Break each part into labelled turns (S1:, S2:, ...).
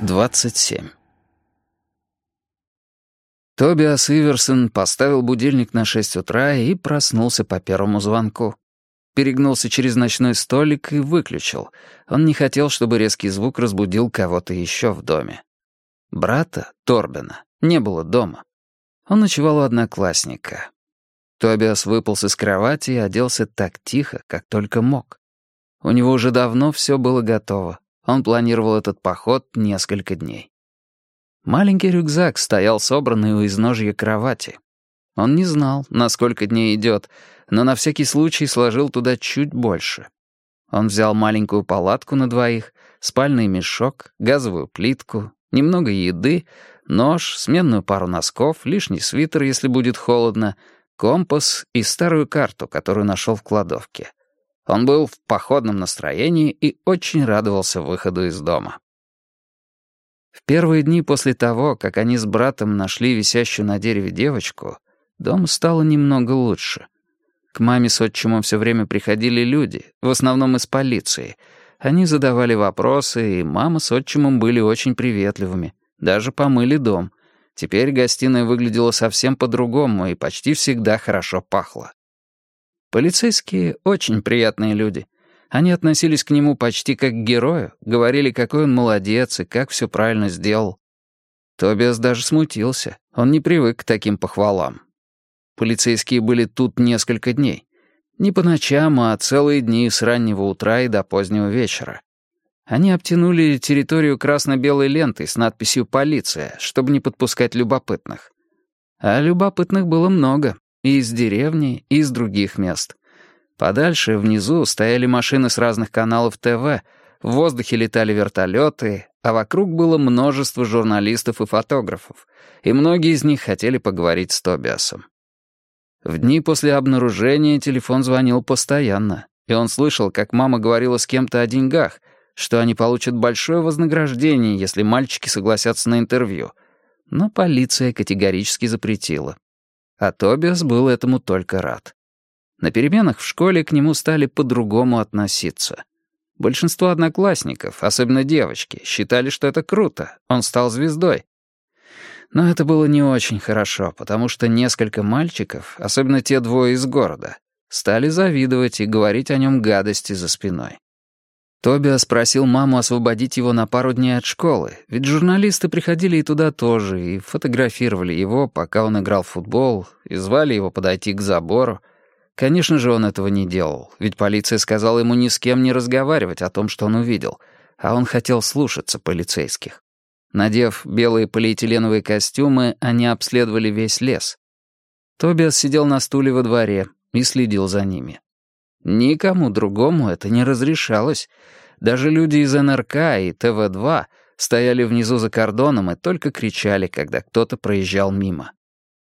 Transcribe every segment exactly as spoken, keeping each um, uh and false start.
S1: двадцать семь. Тобиас Иверсон поставил будильник на шесть утра и проснулся по первому звонку. Перегнулся через ночной столик и выключил. Он не хотел, чтобы резкий звук разбудил кого-то еще в доме. Брата, Торбена, не было дома. Он ночевал у одноклассника. Тобиас выполз из кровати и оделся так тихо, как только мог. У него уже давно все было готово. Он планировал этот поход несколько дней. Маленький рюкзак стоял собранный у изножья кровати. Он не знал, на сколько дней идет, но на всякий случай сложил туда чуть больше. Он взял маленькую палатку на двоих, спальный мешок, газовую плитку, немного еды, нож, сменную пару носков, лишний свитер, если будет холодно, компас и старую карту, которую нашел в кладовке. Он был в походном настроении и очень радовался выходу из дома. В первые дни после того, как они с братом нашли висящую на дереве девочку, дому стало немного лучше. К маме с отчимом все время приходили люди, в основном из полиции. Они задавали вопросы, и мама с отчимом были очень приветливыми, даже помыли дом. Теперь гостиная выглядела совсем по-другому и почти всегда хорошо пахла. Полицейские — очень приятные люди. Они относились к нему почти как к герою, говорили, какой он молодец и как все правильно сделал. Тобиас даже смутился, он не привык к таким похвалам. Полицейские были тут несколько дней. Не по ночам, а целые дни с раннего утра и до позднего вечера. Они обтянули территорию красно-белой лентой с надписью «Полиция», чтобы не подпускать любопытных. А любопытных было много. И из деревни, и из других мест. Подальше, внизу, стояли машины с разных каналов ТВ, в воздухе летали вертолеты, а вокруг было множество журналистов и фотографов, и многие из них хотели поговорить с Тобиасом. В дни после обнаружения телефон звонил постоянно, и он слышал, как мама говорила с кем-то о деньгах, что они получат большое вознаграждение, если мальчики согласятся на интервью. Но полиция категорически запретила. А Тобиас был этому только рад. На переменах в школе к нему стали по-другому относиться. Большинство одноклассников, особенно девочки, считали, что это круто, он стал звездой. Но это было не очень хорошо, потому что несколько мальчиков, особенно те двое из города, стали завидовать и говорить о нем гадости за спиной. Тобиас просил маму освободить его на пару дней от школы, ведь журналисты приходили и туда тоже, и фотографировали его, пока он играл в футбол, и звали его подойти к забору. Конечно же, он этого не делал, ведь полиция сказала ему ни с кем не разговаривать о том, что он увидел, а он хотел слушаться полицейских. Надев белые полиэтиленовые костюмы, они обследовали весь лес. Тобиас сидел на стуле во дворе и следил за ними. Никому другому это не разрешалось. Даже люди из эн эр ка и тэ вэ два стояли внизу за кордоном и только кричали, когда кто-то проезжал мимо.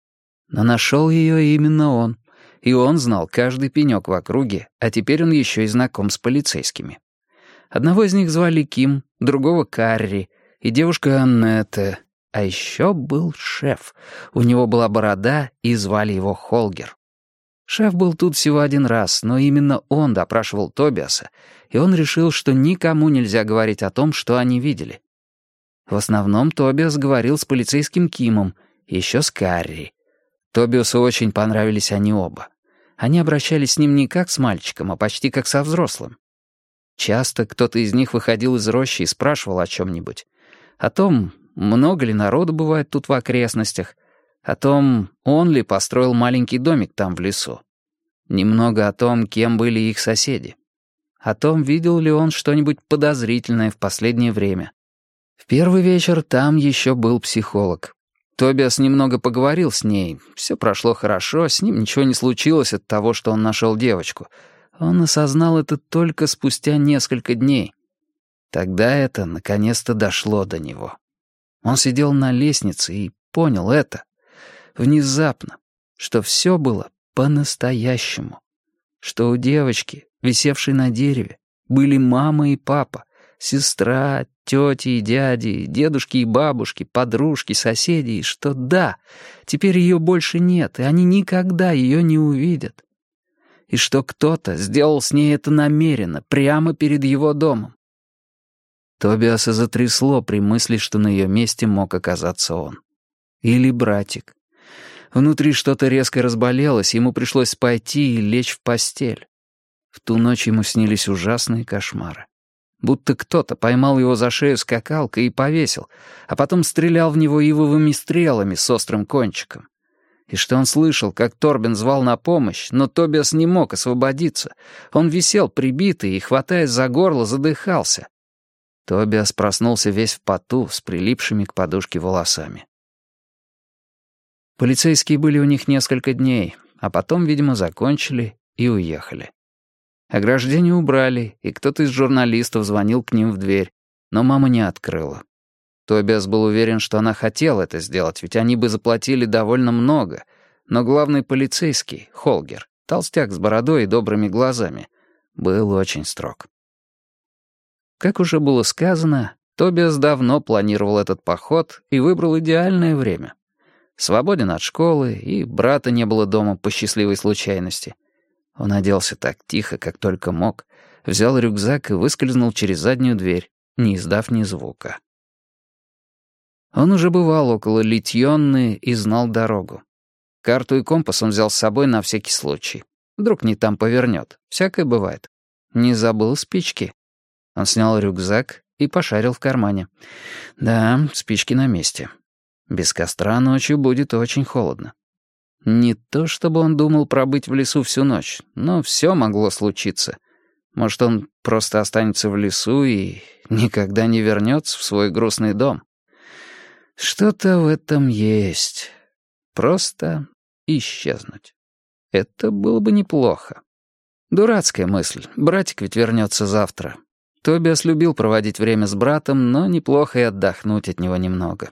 S1: Но нашел ее именно он, и он знал каждый пенек в округе, а теперь он еще и знаком с полицейскими. Одного из них звали Ким, другого Карри, и девушка Аннетте. А еще был шеф. У него была борода, и звали его Холгер. Шеф был тут всего один раз, но именно он допрашивал Тобиаса, и он решил, что никому нельзя говорить о том, что они видели. В основном Тобиас говорил с полицейским Кимом, еще с Карри. Тобиасу очень понравились они оба. Они обращались с ним не как с мальчиком, а почти как со взрослым. Часто кто-то из них выходил из рощи и спрашивал о чем-нибудь. О том, много ли народу бывает тут в окрестностях, о том, он ли построил маленький домик там в лесу. Немного о том, кем были их соседи. О том, видел ли он что-нибудь подозрительное в последнее время. В первый вечер там еще был психолог. Тобиас немного поговорил с ней. Все прошло хорошо, с ним ничего не случилось от того, что он нашел девочку. Он осознал это только спустя несколько дней. Тогда это наконец-то дошло до него. Он сидел на лестнице и понял это. Внезапно, что все было по-настоящему. Что у девочки, висевшей на дереве, были мама и папа, сестра, тети и дяди, дедушки и бабушки, подружки, соседи, и что да, теперь ее больше нет, и они никогда ее не увидят. И что кто-то сделал с ней это намеренно, прямо перед его домом. Тобиаса затрясло при мысли, что на ее месте мог оказаться он. Или братик. Внутри что-то резко разболелось, ему пришлось пойти и лечь в постель. В ту ночь ему снились ужасные кошмары. Будто кто-то поймал его за шею скакалкой и повесил, а потом стрелял в него ивовыми стрелами с острым кончиком. И что он слышал, как Торбин звал на помощь, но Тобиас не мог освободиться. Он висел прибитый и, хватаясь за горло, задыхался. Тобиас проснулся весь в поту, с прилипшими к подушке волосами. Полицейские были у них несколько дней, а потом, видимо, закончили и уехали. Ограждение убрали, и кто-то из журналистов звонил к ним в дверь, но мама не открыла. Тобиас был уверен, что она хотела это сделать, ведь они бы заплатили довольно много, но главный полицейский, Холгер, толстяк с бородой и добрыми глазами, был очень строг. Как уже было сказано, Тобиас давно планировал этот поход и выбрал идеальное время. Свободен от школы, и брата не было дома по счастливой случайности. Он оделся так тихо, как только мог, взял рюкзак и выскользнул через заднюю дверь, не издав ни звука. Он уже бывал около Литьонны и знал дорогу. Карту и компас он взял с собой на всякий случай. Вдруг не там повернет. Всякое бывает. Не забыл спички. Он снял рюкзак и пошарил в кармане. Да, спички на месте. Без костра ночью будет очень холодно. Не то чтобы он думал пробыть в лесу всю ночь, но все могло случиться. Может, он просто останется в лесу и никогда не вернется в свой грустный дом. Что-то в этом есть. Просто исчезнуть. Это было бы неплохо. Дурацкая мысль. Братик ведь вернется завтра. Тобиас любил проводить время с братом, но неплохо и отдохнуть от него немного.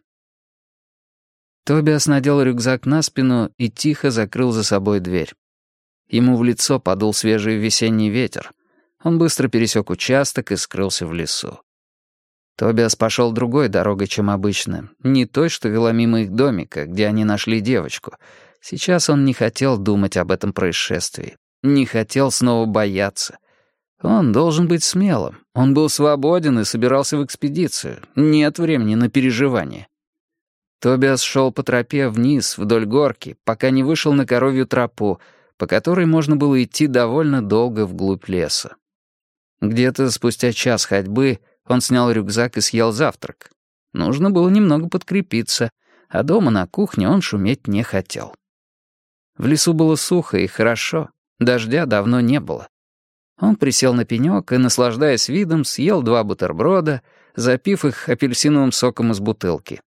S1: Тобиас надел рюкзак на спину и тихо закрыл за собой дверь. Ему в лицо подул свежий весенний ветер. Он быстро пересек участок и скрылся в лесу. Тобиас пошел другой дорогой, чем обычно, не той, что вела мимо их домика, где они нашли девочку. Сейчас он не хотел думать об этом происшествии, не хотел снова бояться. Он должен быть смелым, он был свободен и собирался в экспедицию, нет времени на переживания. Тобиас шел по тропе вниз, вдоль горки, пока не вышел на коровью тропу, по которой можно было идти довольно долго вглубь леса. Где-то спустя час ходьбы он снял рюкзак и съел завтрак. Нужно было немного подкрепиться, а дома на кухне он шуметь не хотел. В лесу было сухо и хорошо, дождя давно не было. Он присел на пенек и, наслаждаясь видом, съел два бутерброда, запив их апельсиновым соком из бутылки.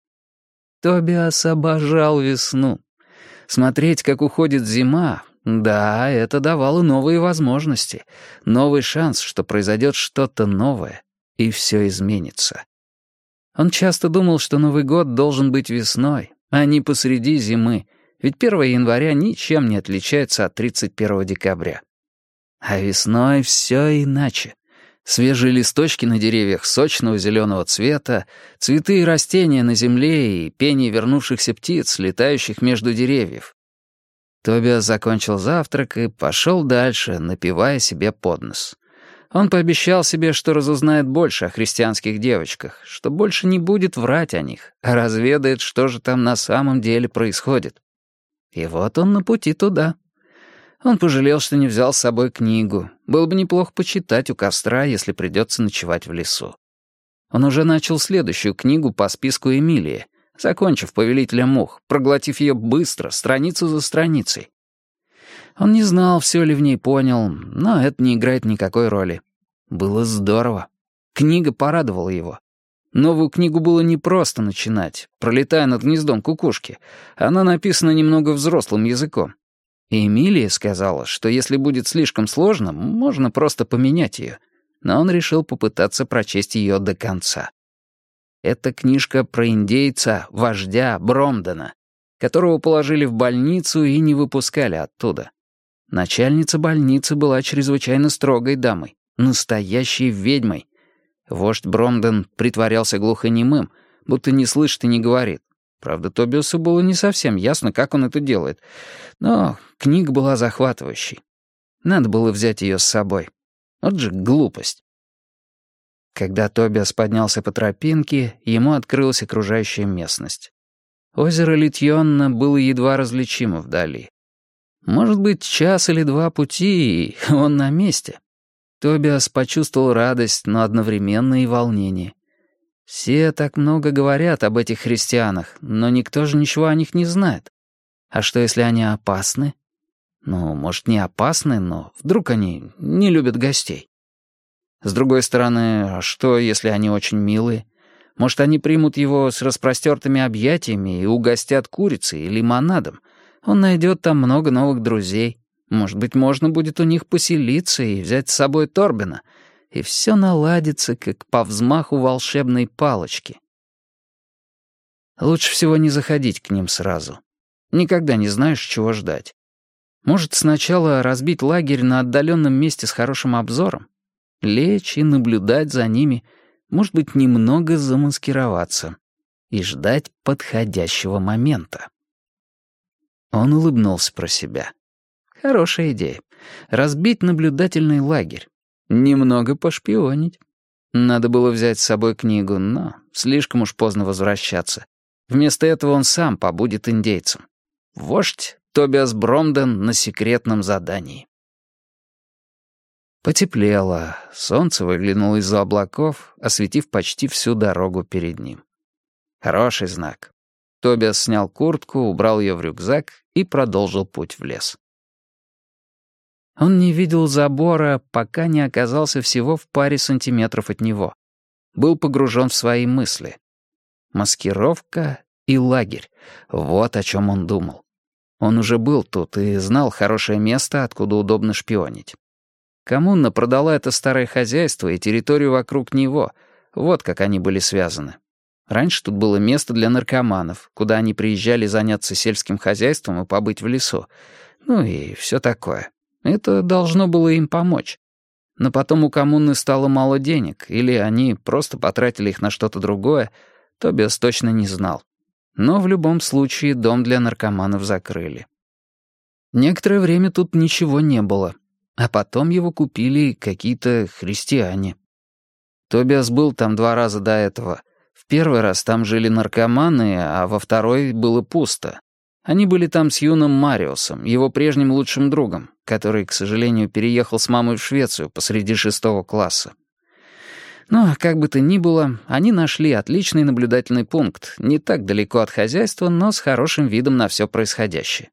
S1: Тобиас обожал весну. Смотреть, как уходит зима, да, это давало новые возможности, новый шанс, что произойдет что-то новое, и все изменится. Он часто думал, что Новый год должен быть весной, а не посреди зимы, ведь первого января ничем не отличается от тридцать первого декабря. А весной все иначе. Свежие листочки на деревьях сочного зеленого цвета, цветы и растения на земле и пение вернувшихся птиц, летающих между деревьев. Тобиас закончил завтрак и пошел дальше, напевая себе под нос. Он пообещал себе, что разузнает больше о христианских девочках, что больше не будет врать о них, а разведает, что же там на самом деле происходит. И вот он на пути туда. Он пожалел, что не взял с собой книгу. Было бы неплохо почитать у костра, если придется ночевать в лесу. Он уже начал следующую книгу по списку Эмилии, закончив «Повелителя мух», проглотив ее быстро, страницу за страницей. Он не знал, все ли в ней понял, но это не играет никакой роли. Было здорово. Книга порадовала его. Новую книгу было непросто начинать, пролетая над гнездом кукушки. Она написана немного взрослым языком. И Эмилия сказала, что если будет слишком сложно, можно просто поменять ее. Но он решил попытаться прочесть ее до конца. Это книжка про индейца, вождя Бромдена, которого положили в больницу и не выпускали оттуда. Начальница больницы была чрезвычайно строгой дамой, настоящей ведьмой. Вождь Бромден притворялся глухонемым, будто не слышит и не говорит. Правда, Тобиасу было не совсем ясно, как он это делает. Но книга была захватывающей. Надо было взять ее с собой. Вот же глупость. Когда Тобиас поднялся по тропинке, ему открылась окружающая местность. Озеро Литьонна было едва различимо вдали. Может быть, час или два пути, и он на месте. Тобиас почувствовал радость, но одновременно и волнение. Все так много говорят об этих христианах, но никто же ничего о них не знает. А что, если они опасны? Ну, может, не опасны, но вдруг они не любят гостей. С другой стороны, а что, если они очень милые? Может, они примут его с распростертыми объятиями и угостят курицей и лимонадом? Он найдет там много новых друзей. Может быть, можно будет у них поселиться и взять с собой Торбина, и все наладится, как по взмаху волшебной палочки. Лучше всего не заходить к ним сразу. Никогда не знаешь, чего ждать. Может, сначала разбить лагерь на отдаленном месте с хорошим обзором, лечь и наблюдать за ними, может быть, немного замаскироваться и ждать подходящего момента. Он улыбнулся про себя. Хорошая идея. Разбить наблюдательный лагерь. Немного пошпионить. Надо было взять с собой книгу, но слишком уж поздно возвращаться. Вместо этого он сам побудет индейцем. Вождь Тобиас Бромден на секретном задании. Потеплело. Солнце выглянуло из-за облаков, осветив почти всю дорогу перед ним. Хороший знак. Тобиас снял куртку, убрал ее в рюкзак и продолжил путь в лес. Он не видел забора, пока не оказался всего в паре сантиметров от него. Был погружен в свои мысли. Маскировка и лагерь. Вот о чем он думал. Он уже был тут и знал хорошее место, откуда удобно шпионить. Коммуна продала это старое хозяйство и территорию вокруг него. Вот как они были связаны. Раньше тут было место для наркоманов, куда они приезжали заняться сельским хозяйством и побыть в лесу. Ну и все такое. Это должно было им помочь. Но потом у коммуны стало мало денег, или они просто потратили их на что-то другое, Тобиас точно не знал. Но в любом случае дом для наркоманов закрыли. Некоторое время тут ничего не было, а потом его купили какие-то христиане. Тобиас был там два раза до этого. В первый раз там жили наркоманы, а во второй было пусто. Они были там с юным Мариусом, его прежним лучшим другом, который, к сожалению, переехал с мамой в Швецию посреди шестого класса. Но, как бы то ни было, они нашли отличный наблюдательный пункт, не так далеко от хозяйства, но с хорошим видом на все происходящее.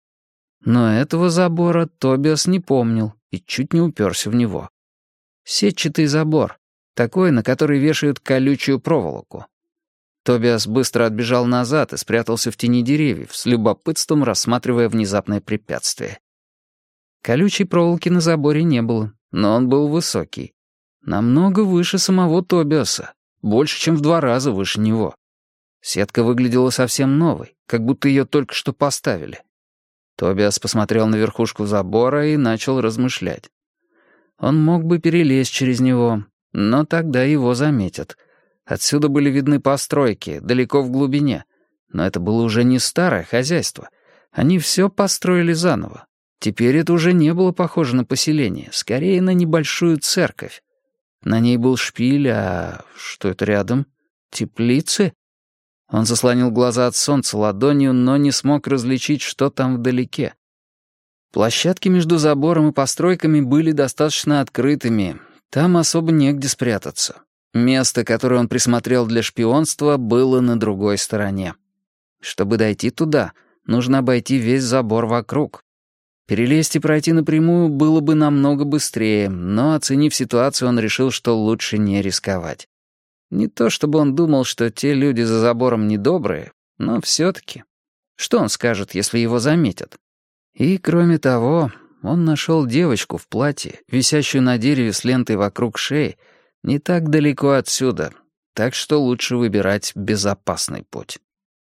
S1: Но этого забора Тобиас не помнил и чуть не уперся в него. Сетчатый забор, такой, на который вешают колючую проволоку. Тобиас быстро отбежал назад и спрятался в тени деревьев, с любопытством рассматривая внезапное препятствие. Колючей проволоки на заборе не было, но он был высокий. Намного выше самого Тобиаса, больше, чем в два раза выше него. Сетка выглядела совсем новой, как будто ее только что поставили. Тобиас посмотрел на верхушку забора и начал размышлять. Он мог бы перелезть через него, но тогда его заметят. Отсюда были видны постройки, далеко в глубине. Но это было уже не старое хозяйство. Они все построили заново. Теперь это уже не было похоже на поселение, скорее на небольшую церковь. На ней был шпиль, а что это рядом? Теплицы? Он заслонил глаза от солнца ладонью, но не смог различить, что там вдалеке. Площадки между забором и постройками были достаточно открытыми. Там особо негде спрятаться. Место, которое он присмотрел для шпионства, было на другой стороне. Чтобы дойти туда, нужно обойти весь забор вокруг. Перелезть и пройти напрямую было бы намного быстрее, но, оценив ситуацию, он решил, что лучше не рисковать. Не то чтобы он думал, что те люди за забором недобрые, но все-таки. Что он скажет, если его заметят? И, кроме того, он нашел девочку в платье, висящую на дереве с лентой вокруг шеи, не так далеко отсюда, так что лучше выбирать безопасный путь.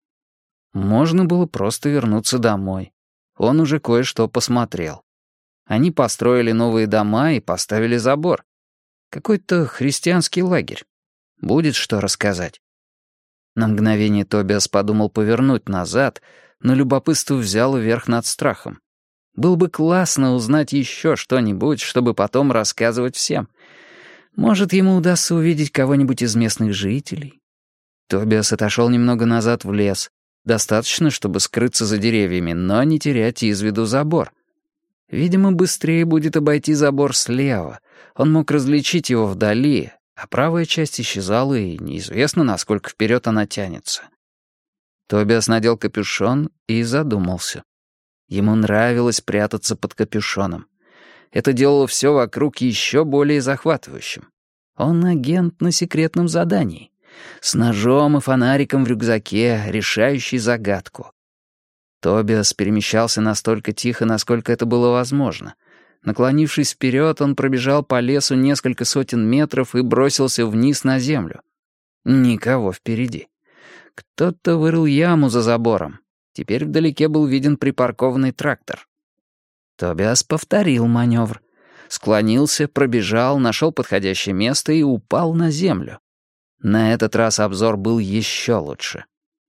S1: Можно было просто вернуться домой. Он уже кое-что посмотрел. Они построили новые дома и поставили забор. Какой-то христианский лагерь. Будет что рассказать. На мгновение Тобиас подумал повернуть назад, но любопытство взяло верх над страхом. Было бы классно узнать еще что-нибудь, чтобы потом рассказывать всем. Может, ему удастся увидеть кого-нибудь из местных жителей. Тобиас отошел немного назад в лес. Достаточно, чтобы скрыться за деревьями, но не терять из виду забор. Видимо, быстрее будет обойти забор слева. Он мог различить его вдали, а правая часть исчезала, и неизвестно, насколько вперед она тянется. Тобиас надел капюшон и задумался. Ему нравилось прятаться под капюшоном. Это делало все вокруг еще более захватывающим. Он агент на секретном задании. С ножом и фонариком в рюкзаке, решающий загадку. Тобиас перемещался настолько тихо, насколько это было возможно. Наклонившись вперед, он пробежал по лесу несколько сотен метров и бросился вниз на землю. Никого впереди. Кто-то вырыл яму за забором. Теперь вдалеке был виден припаркованный трактор. Тобиас повторил маневр. Склонился, пробежал, нашел подходящее место и упал на землю. На этот раз обзор был еще лучше.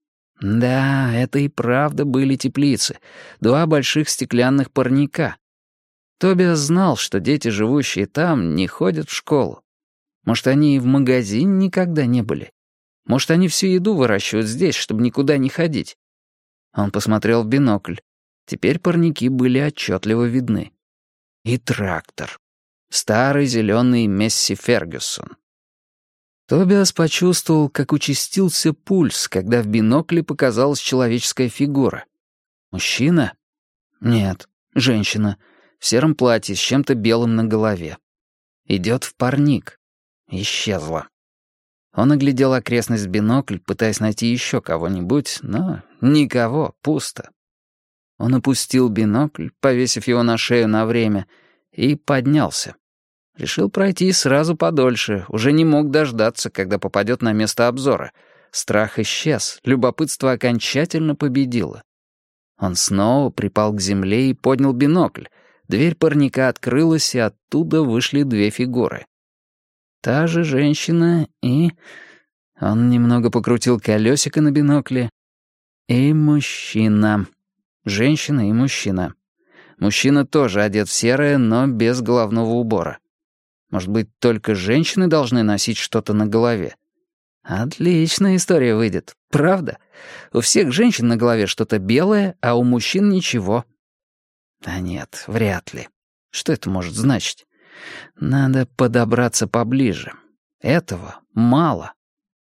S1: Да, это и правда были теплицы. Два больших стеклянных парника. Тобиас знал, что дети, живущие там, не ходят в школу. Может, они и в магазин никогда не были. Может, они всю еду выращивают здесь, чтобы никуда не ходить. Он посмотрел в бинокль. Теперь парники были отчетливо видны. И трактор. Старый зеленый Месси Фергюсон. Тобиас почувствовал, как участился пульс, когда в бинокле показалась человеческая фигура. Мужчина? Нет, женщина. В сером платье с чем-то белым на голове. Идет в парник. Исчезла. Он оглядел окрестность в бинокль, пытаясь найти еще кого-нибудь, но никого, пусто. Он опустил бинокль, повесив его на шею на время, и поднялся. Решил пройти сразу подольше, уже не мог дождаться, когда попадет на место обзора. Страх исчез, любопытство окончательно победило. Он снова припал к земле и поднял бинокль. Дверь парника открылась, и оттуда вышли две фигуры. Та же женщина и... Он немного покрутил колесико на бинокле. И мужчина. Женщина и мужчина. Мужчина тоже одет в серое, но без головного убора. Может быть, только женщины должны носить что-то на голове? Отличная история выйдет, правда? У всех женщин на голове что-то белое, а у мужчин ничего. А нет, вряд ли. Что это может значить? Надо подобраться поближе. Этого мало.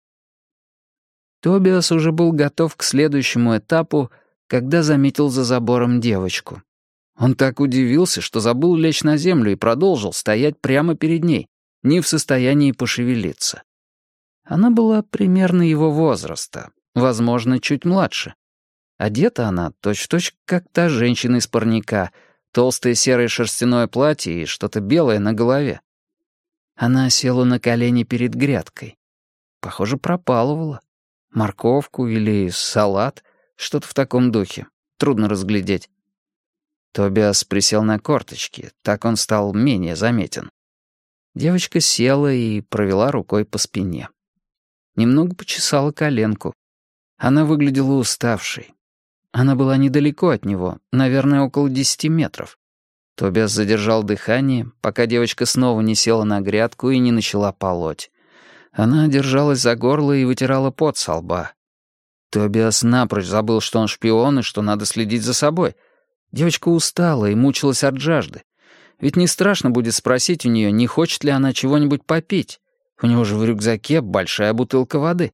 S1: Тобиас уже был готов к следующему этапу, когда заметил за забором девочку. Он так удивился, что забыл лечь на землю и продолжил стоять прямо перед ней, не в состоянии пошевелиться. Она была примерно его возраста, возможно, чуть младше. Одета она точь-в-точь, как та женщина из парника, толстое серое шерстяное платье и что-то белое на голове. Она села на колени перед грядкой. Похоже, пропалывала. Морковку или салат, что-то в таком духе. Трудно разглядеть. Тобиас присел на корточки, так он стал менее заметен. Девочка села и провела рукой по спине. Немного почесала коленку. Она выглядела уставшей. Она была недалеко от него, наверное, около десяти метров. Тобиас задержал дыхание, пока девочка снова не села на грядку и не начала полоть. Она держалась за горло и вытирала пот со лба. Тобиас напрочь забыл, что он шпион и что надо следить за собой. Девочка устала и мучилась от жажды. Ведь не страшно будет спросить у нее, не хочет ли она чего-нибудь попить. У него же в рюкзаке большая бутылка воды.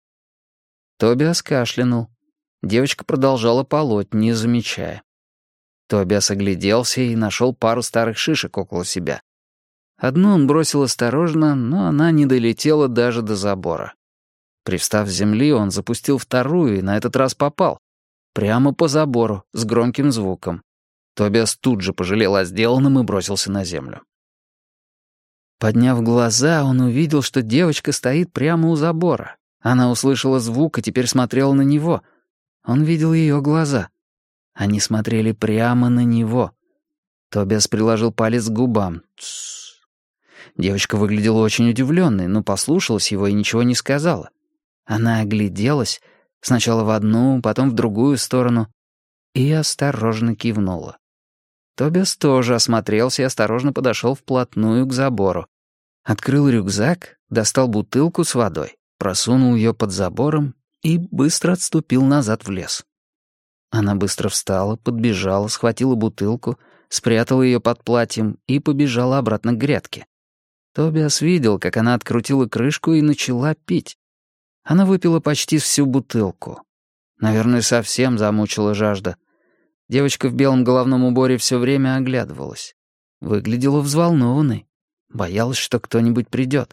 S1: Тобиас кашлянул. Девочка продолжала полоть, не замечая. Тобиас огляделся и нашел пару старых шишек около себя. Одну он бросил осторожно, но она не долетела даже до забора. Привстав с земли, он запустил вторую и на этот раз попал. Прямо по забору, с громким звуком. Тобиас тут же пожалел о сделанном и бросился на землю. Подняв глаза, он увидел, что девочка стоит прямо у забора. Она услышала звук и теперь смотрела на него. Он видел ее глаза. Они смотрели прямо на него. Тобиас приложил палец к губам. «Тссс». Девочка выглядела очень удивленной, но послушалась его и ничего не сказала. Она огляделась, сначала в одну, потом в другую сторону, и осторожно кивнула. Тобиас тоже осмотрелся и осторожно подошел вплотную к забору. Открыл рюкзак, достал бутылку с водой, просунул ее под забором и быстро отступил назад в лес. Она быстро встала, подбежала, схватила бутылку, спрятала ее под платьем и побежала обратно к грядке. Тобиас видел, как она открутила крышку и начала пить. Она выпила почти всю бутылку. Наверное, совсем замучила жажда. Девочка в белом головном уборе все время оглядывалась. Выглядела взволнованной. Боялась, что кто-нибудь придет.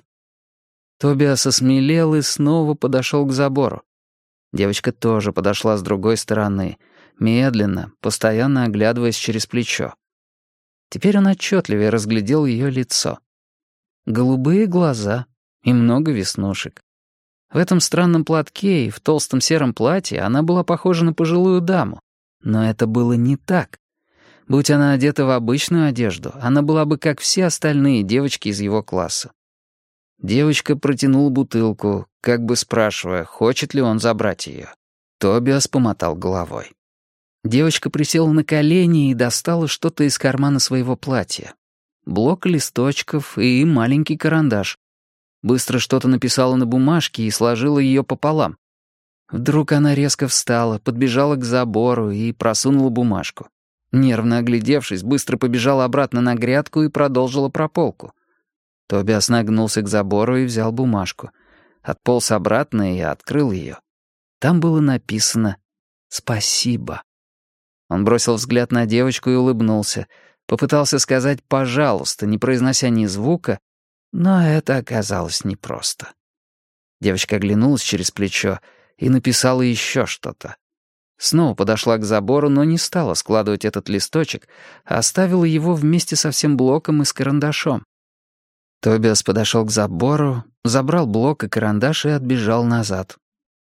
S1: Тобиас осмелел и снова подошел к забору. Девочка тоже подошла с другой стороны, медленно, постоянно оглядываясь через плечо. Теперь он отчетливее разглядел ее лицо. Голубые глаза и много веснушек. В этом странном платке и в толстом сером платье она была похожа на пожилую даму. Но это было не так. Будь она одета в обычную одежду, она была бы как все остальные девочки из его класса. Девочка протянула бутылку, как бы спрашивая, хочет ли он забрать ее. Тобиас помотал головой. Девочка присела на колени и достала что-то из кармана своего платья. Блок листочков и маленький карандаш. Быстро что-то написала на бумажке и сложила ее пополам. Вдруг она резко встала, подбежала к забору и просунула бумажку. Нервно оглядевшись, быстро побежала обратно на грядку и продолжила прополку. Тобиас нагнулся к забору и взял бумажку. Отполз обратно и открыл ее. Там было написано «Спасибо». Он бросил взгляд на девочку и улыбнулся. Попытался сказать «пожалуйста», не произнося ни звука, но это оказалось непросто. Девочка оглянулась через плечо и написала еще что-то. Снова подошла к забору, но не стала складывать этот листочек, а оставила его вместе со всем блоком и с карандашом. Тобиас подошел к забору, забрал блок и карандаш и отбежал назад.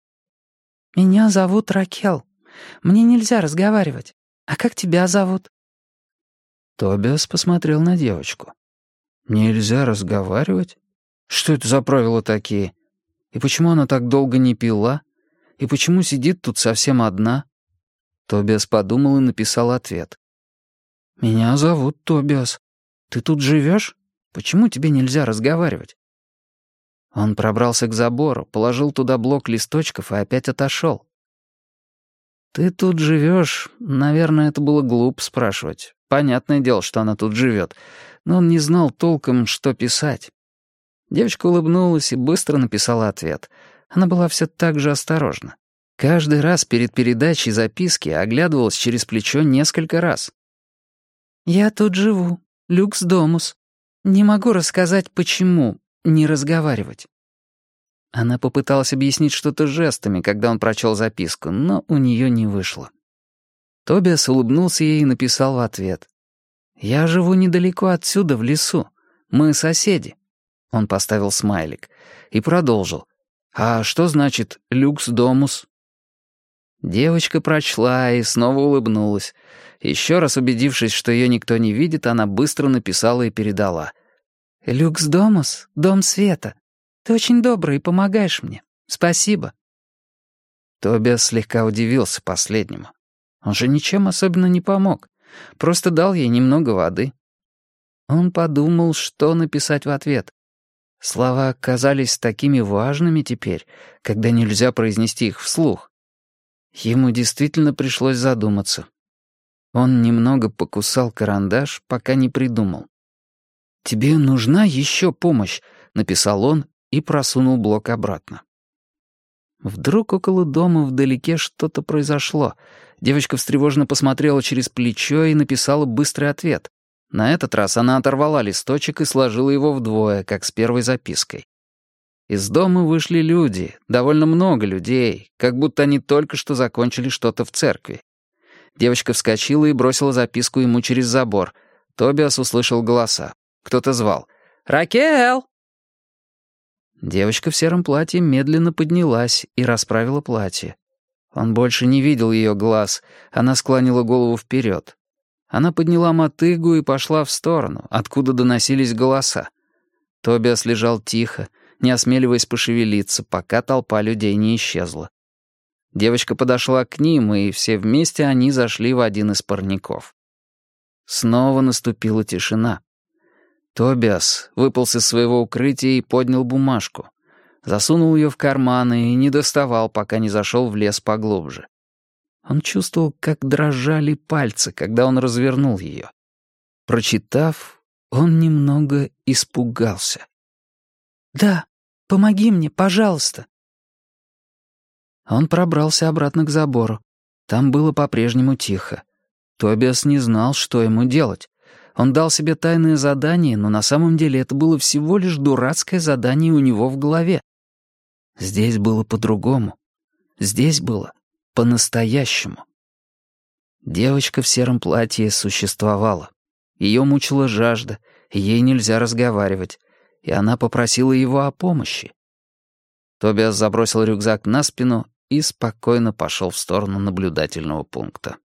S1: «Меня зовут Ракел. Мне нельзя разговаривать. А как тебя зовут?» Тобиас посмотрел на девочку. «Нельзя разговаривать? Что это за правила такие? И почему она так долго не пила? И почему сидит тут совсем одна?» Тобиас подумал и написал ответ. «Меня зовут Тобиас. Ты тут живешь? Почему тебе нельзя разговаривать?» Он пробрался к забору, положил туда блок листочков и опять отошел. «Ты тут живешь?» Наверное, это было глупо спрашивать. Понятное дело, что она тут живет, но он не знал толком, что писать. Девочка улыбнулась и быстро написала ответ. Она была все так же осторожна. Каждый раз перед передачей записки оглядывалась через плечо несколько раз. «Я тут живу. Люкс домус. Не могу рассказать, почему не разговаривать». Она попыталась объяснить что-то жестами, когда он прочел записку, но у нее не вышло. Тобиас улыбнулся ей и написал в ответ. «Я живу недалеко отсюда, в лесу. Мы соседи». Он поставил смайлик и продолжил. «А что значит «люкс домус»?» Девочка прочла и снова улыбнулась. Еще раз убедившись, что ее никто не видит, она быстро написала и передала. «Люкс домус, дом света. Ты очень добрый и помогаешь мне. Спасибо». Тобиас слегка удивился последнему. Он же ничем особенно не помог. Просто дал ей немного воды. Он подумал, что написать в ответ. Слова казались такими важными теперь, когда нельзя произнести их вслух. Ему действительно пришлось задуматься. Он немного покусал карандаш, пока не придумал. «Тебе нужна еще помощь», — написал он и просунул блок обратно. Вдруг около дома вдалеке что-то произошло. Девочка встревоженно посмотрела через плечо и написала быстрый ответ. На этот раз она оторвала листочек и сложила его вдвое, как с первой запиской. Из дома вышли люди, довольно много людей, как будто они только что закончили что-то в церкви. Девочка вскочила и бросила записку ему через забор. Тобиас услышал голоса. Кто-то звал «Ракел!». Девочка в сером платье медленно поднялась и расправила платье. Он больше не видел ее глаз, она склонила голову вперед. Она подняла мотыгу и пошла в сторону, откуда доносились голоса. Тобиас лежал тихо, не осмеливаясь пошевелиться, пока толпа людей не исчезла. Девочка подошла к ним, и все вместе они зашли в один из парников. Снова наступила тишина. Тобиас выполз из своего укрытия и поднял бумажку. Засунул ее в карманы и не доставал, пока не зашел в лес поглубже. Он чувствовал, как дрожали пальцы, когда он развернул ее. Прочитав, он немного испугался. «Да, помоги мне, пожалуйста». Он пробрался обратно к забору. Там было по-прежнему тихо. Тобиас не знал, что ему делать. Он дал себе тайное задание, но на самом деле это было всего лишь дурацкое задание у него в голове. Здесь было по-другому. Здесь было по-настоящему. Девочка в сером платье существовала. Ее мучила жажда, и ей нельзя разговаривать, и она попросила его о помощи. Тобиас забросил рюкзак на спину и спокойно пошел в сторону наблюдательного пункта.